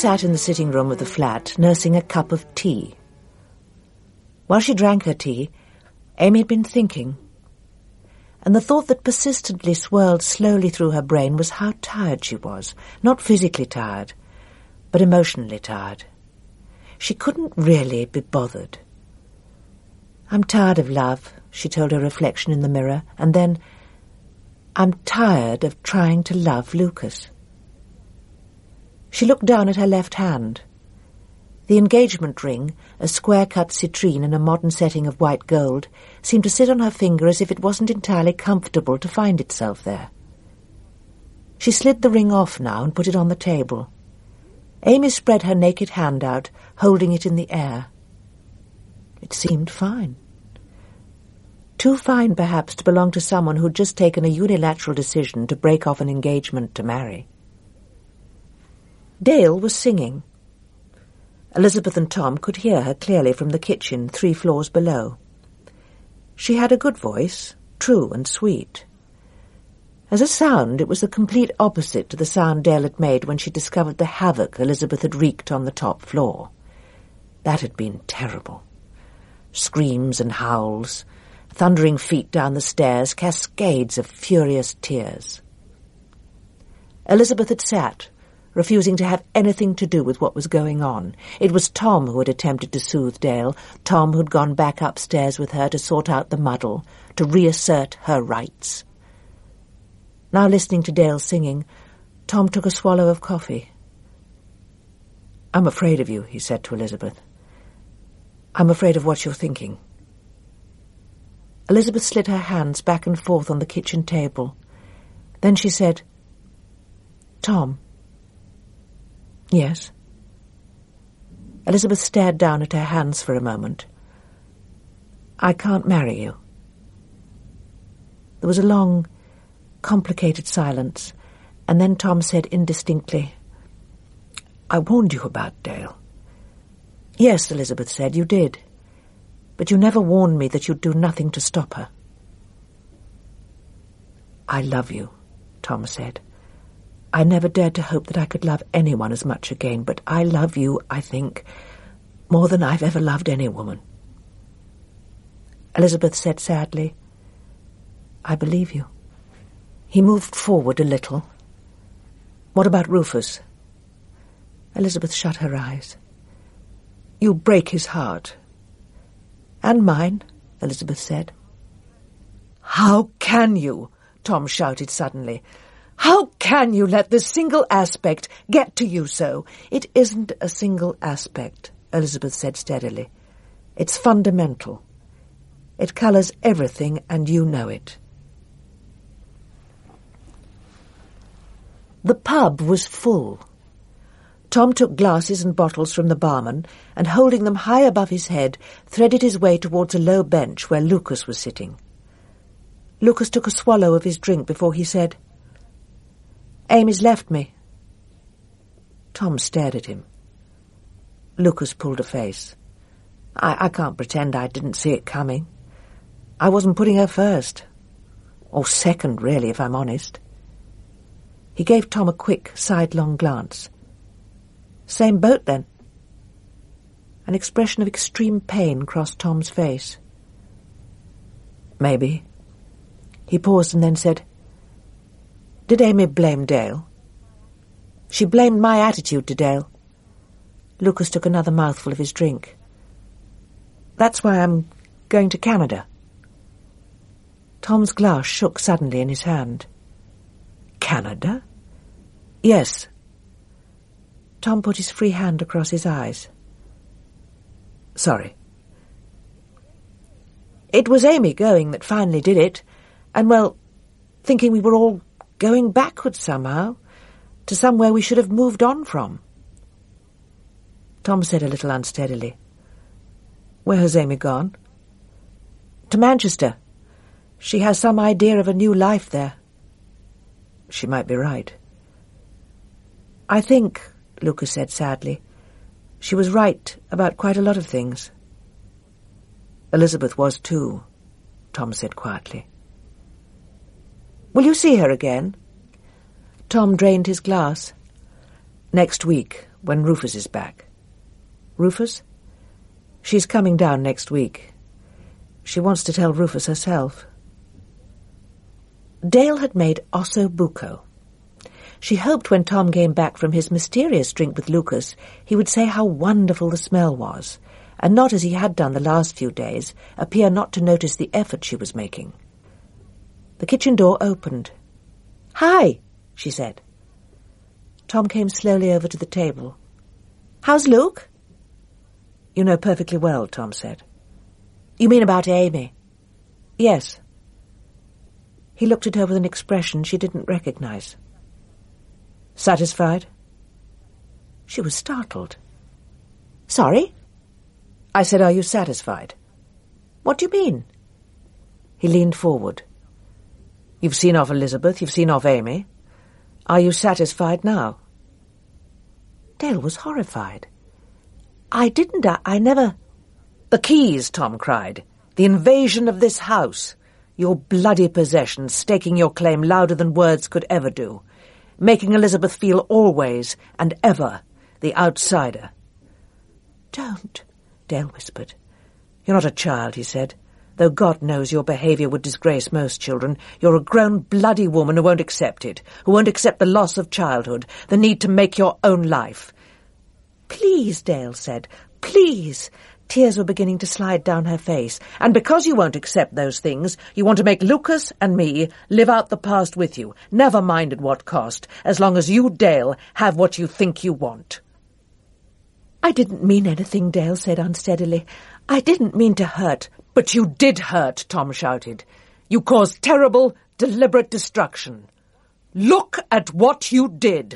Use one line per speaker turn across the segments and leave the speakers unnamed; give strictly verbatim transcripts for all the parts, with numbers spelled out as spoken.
sat in the sitting room of the flat, nursing a cup of tea. While she drank her tea, Amy had been thinking, and the thought that persistently swirled slowly through her brain was how tired she was. Not physically tired, but emotionally tired. She couldn't really be bothered. "I'm tired of love," she told her reflection in the mirror, and then, "I'm tired of trying to love Lucas." She looked down at her left hand. The engagement ring, a square-cut citrine in a modern setting of white gold, seemed to sit on her finger as if it wasn't entirely comfortable to find itself there. She slid the ring off now and put it on the table. Amy spread her naked hand out, holding it in the air. It seemed fine. Too fine, perhaps, to belong to someone who'd just taken a unilateral decision to break off an engagement to marry. Dale was singing. Elizabeth and Tom could hear her clearly from the kitchen three floors below. She had a good voice, true and sweet. As a sound, it was the complete opposite to the sound Dale had made when she discovered the havoc Elizabeth had wreaked on the top floor. That had been terrible. Screams and howls, thundering feet down the stairs, cascades of furious tears. Elizabeth had sat, refusing to have anything to do with what was going on. It was Tom who had attempted to soothe Dale, Tom who'd gone back upstairs with her to sort out the muddle, to reassert her rights. Now, listening to Dale singing, Tom took a swallow of coffee. "I'm afraid of you," he said to Elizabeth. "I'm afraid of what you're thinking." Elizabeth slid her hands back and forth on the kitchen table. Then she said, "Tom." "Yes?" Elizabeth stared down at her hands for a moment. "I can't marry you." There was a long, complicated silence, and then Tom said indistinctly, "I warned you about Dale." "Yes," Elizabeth said, "you did. But you never warned me that you'd do nothing to stop her." "I love you," Tom said. "I never dared to hope that I could love anyone as much again, but I love you, I think, more than I've ever loved any woman." Elizabeth said sadly, "I believe you." He moved forward a little. "What about Rufus?" Elizabeth shut her eyes. "You'll break his heart." "And mine," Elizabeth said. "How can you?" Tom shouted suddenly. "How can you let this single aspect get to you so?" "It isn't a single aspect," Elizabeth said steadily. "It's fundamental. It colours everything, and you know it." The pub was full. Tom took glasses and bottles from the barman, and holding them high above his head, threaded his way towards a low bench where Lucas was sitting. Lucas took a swallow of his drink before he said, "Amy's left me." Tom stared at him. Lucas pulled a face. I, I can't pretend I didn't see it coming. I wasn't putting her first. Or second, really, if I'm honest." He gave Tom a quick, sidelong glance. "Same boat, then?" An expression of extreme pain crossed Tom's face. "Maybe." He paused and then said, "Did Amy blame Dale?" "She blamed my attitude to Dale." Lucas took another mouthful of his drink. "That's why I'm going to Canada." Tom's glass shook suddenly in his hand. "Canada?" "Yes." Tom put his free hand across his eyes. "Sorry." "It was Amy going that finally did it, and, well, thinking we were all going backwards somehow, to somewhere we should have moved on from." Tom said a little unsteadily, "Where has Amy gone?" "To Manchester. She has some idea of a new life there." "She might be right." "I think," Lucas said sadly, "she was right about quite a lot of things." "Elizabeth was too," Tom said quietly. "Will you see her again?" Tom drained his glass. Next week, when Rufus is back. Rufus? She's coming down next week. She wants to tell Rufus herself. Dale had made osso buco. She hoped when Tom came back from his mysterious drink with Lucas, he would say how wonderful the smell was, and not, as he had done the last few days, appear not to notice the effort she was making. The kitchen door opened. "Hi," she said. Tom came slowly over to the table. "How's Luke?" "You know perfectly well," Tom said. "You mean about Amy?" "Yes." He looked at her with an expression she didn't recognize. "Satisfied?" She was startled. "Sorry?" "I said, are you satisfied?" "What do you mean?" He leaned forward. "You've seen off Elizabeth, you've seen off Amy. Are you satisfied now?" Dale was horrified. "I didn't, I, I never—" "The keys," Tom cried. "The invasion of this house. Your bloody possession, staking your claim louder than words could ever do. Making Elizabeth feel always and ever the outsider." "Don't," Dale whispered. "You're not a child," he said. "Though God knows your behaviour would disgrace most children, you're a grown bloody woman who won't accept it, who won't accept the loss of childhood, the need to make your own life." "Please," Dale said, "please." Tears were beginning to slide down her face. "And because you won't accept those things, you want to make Lucas and me live out the past with you, never mind at what cost, as long as you, Dale, have what you think you want." "I didn't mean anything," Dale said unsteadily. "I didn't mean to hurt." "But you did hurt," Tom shouted. "You caused terrible, deliberate destruction. Look at what you did."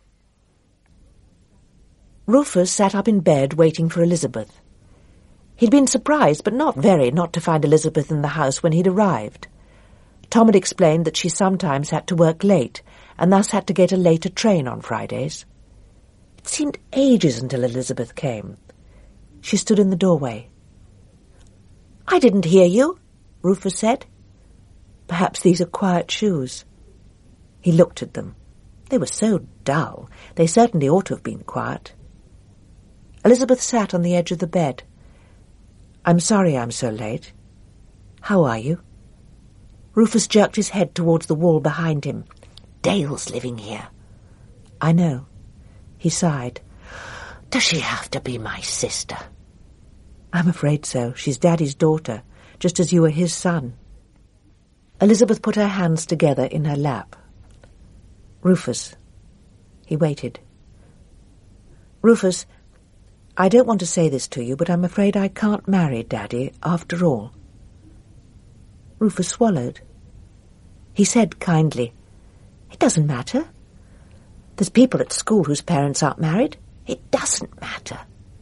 Rufus sat up in bed waiting for Elizabeth. He'd been surprised, but not very, not to find Elizabeth in the house when he'd arrived. Tom had explained that she sometimes had to work late, and thus had to get a later train on Fridays. It seemed ages until Elizabeth came. She stood in the doorway. "I didn't hear you," Rufus said. "Perhaps these are quiet shoes." He looked at them. They were so dull. They certainly ought to have been quiet. Elizabeth sat on the edge of the bed. "I'm sorry I'm so late. How are you?" Rufus jerked his head towards the wall behind him. "Dale's living here." "I know." He sighed. "Does she have to be my sister?" "I'm afraid so. She's Daddy's daughter, just as you were his son." Elizabeth put her hands together in her lap. "Rufus." He waited. "Rufus, I don't want to say this to you, but I'm afraid I can't marry Daddy after all." Rufus swallowed. He said kindly, "It doesn't matter. There's people at school whose parents aren't married. It doesn't matter."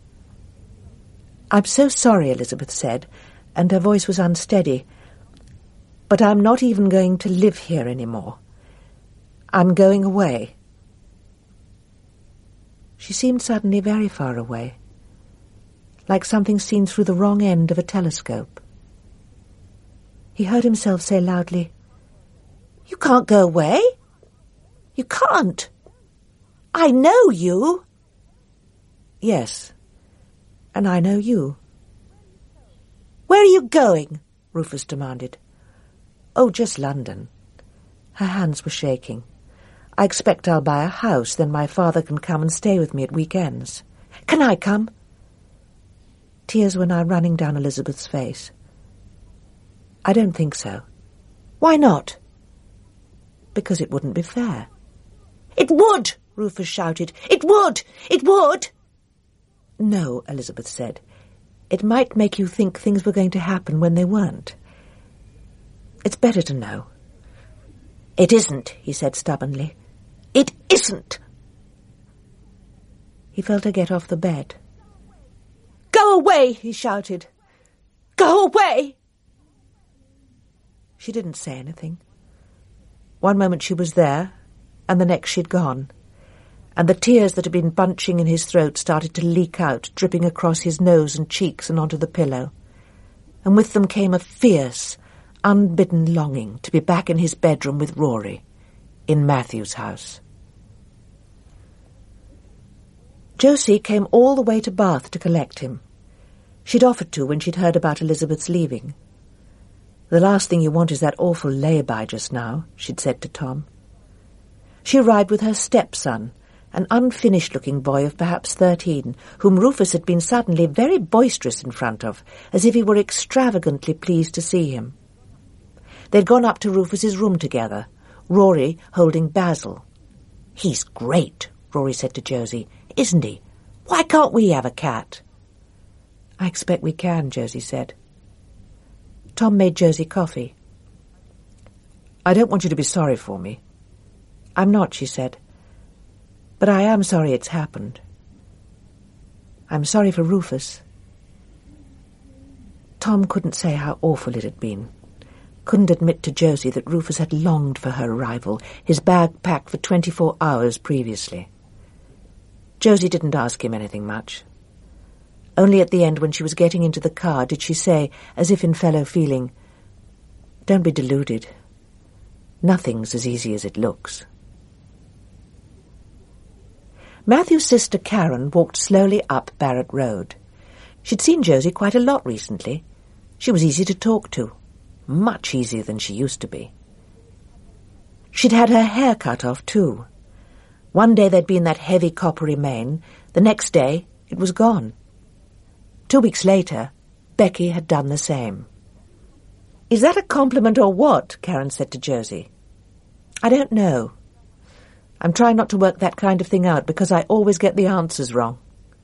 "I'm so sorry," Elizabeth said, and her voice was unsteady, "but I'm not even going to live here anymore. I'm going away." She seemed suddenly very far away, like something seen through the wrong end of a telescope. He heard himself say loudly, "You can't go away. You can't. I know you." "Yes, and I know you." "Where are you going?" Rufus demanded. "Oh, just London." Her hands were shaking. "I expect I'll buy a house, then my father can come and stay with me at weekends." "Can I come?" Tears were now running down Elizabeth's face. "I don't think so." "Why not?" "Because it wouldn't be fair." "It would!" Rufus shouted. "It would! It would!" "No," Elizabeth said. "It might make you think things were going to happen when they weren't. It's better to know." "It isn't," he said stubbornly. "It isn't!" He felt her get off the bed. "Go away!" he shouted. "Go away!" She didn't say anything. One moment she was there, and the next she'd gone, and the tears that had been bunching in his throat started to leak out, dripping across his nose and cheeks and onto the pillow, and with them came a fierce, unbidden longing to be back in his bedroom with Rory, in Matthew's house. Josie came all the way to Bath to collect him. She'd offered to when she'd heard about Elizabeth's leaving. "The last thing you want is that awful lay-by just now," she'd said to Tom. She arrived with her stepson, an unfinished-looking boy of perhaps thirteen, whom Rufus had been suddenly very boisterous in front of, as if he were extravagantly pleased to see him. They'd gone up to Rufus's room together, Rory holding Basil. "He's great," Rory said to Josie, "isn't he? Why can't we have a cat?" "I expect we can," Josie said. Tom made Josie coffee. "I don't want you to be sorry for me." "I'm not," she said. "But I am sorry it's happened. I'm sorry for Rufus." Tom couldn't say how awful it had been. Couldn't admit to Josie that Rufus had longed for her arrival, his bag packed for twenty-four hours previously. Josie didn't ask him anything much. Only at the end, when she was getting into the car, did she say, as if in fellow feeling, "Don't be deluded. Nothing's as easy as it looks." Matthew's sister Karen walked slowly up Barrett Road. She'd seen Josie quite a lot recently. She was easy to talk to, much easier than she used to be. She'd had her hair cut off, too. One day there'd been that heavy coppery mane, the next day it was gone. Two weeks later, Becky had done the same. "Is that a compliment or what?" Karen said to Josie. "I don't know. I'm trying not to work that kind of thing out because I always get the answers wrong."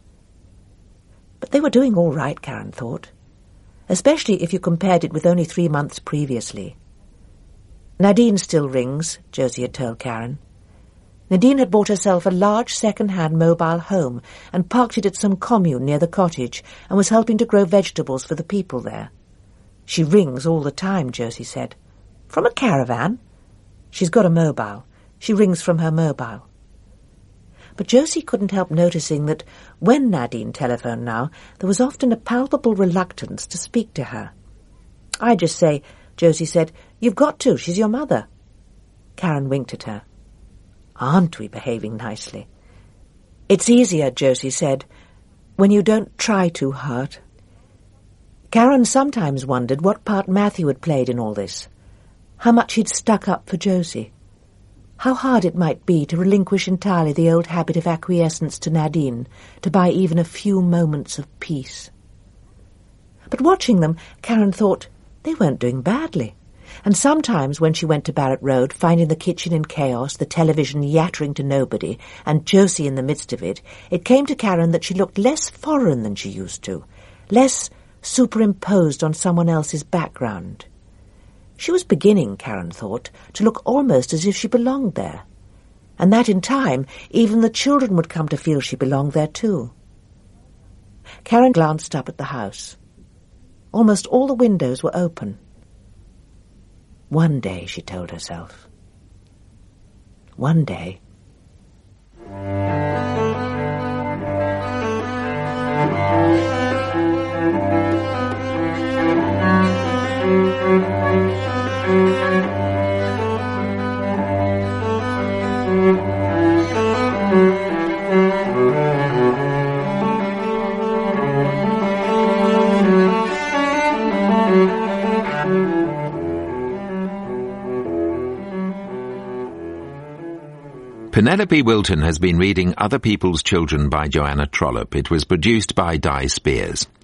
But they were doing all right, Karen thought, especially if you compared it with only three months previously. "Nadine still rings," Josie had told Karen. Nadine had bought herself a large second-hand mobile home and parked it at some commune near the cottage and was helping to grow vegetables for the people there. "She rings all the time," Josie said. "From a caravan?" "She's got a mobile. She rings from her mobile." But Josie couldn't help noticing that when Nadine telephoned now, there was often a palpable reluctance to speak to her. "I just say," Josie said, "you've got to. She's your mother." Karen winked at her. "Aren't we behaving nicely?" "It's easier," Josie said, "when you don't try too hard." Karen sometimes wondered what part Matthew had played in all this, how much he'd stuck up for Josie, how hard it might be to relinquish entirely the old habit of acquiescence to Nadine, to buy even a few moments of peace. But watching them, Karen thought, they weren't doing badly. And sometimes when she went to Barrett Road, finding the kitchen in chaos, the television yattering to nobody, and Josie in the midst of it, it came to Karen that she looked less foreign than she used to, less superimposed on someone else's background. She was beginning, Karen thought, to look almost as if she belonged there, and that in time even the children would come to feel she belonged there too. Karen glanced up at the house. Almost all the windows were open. One day, she told herself. One day.
Penelope Wilton has been reading Other People's Children by Joanna Trollope. It was produced by Di Spears.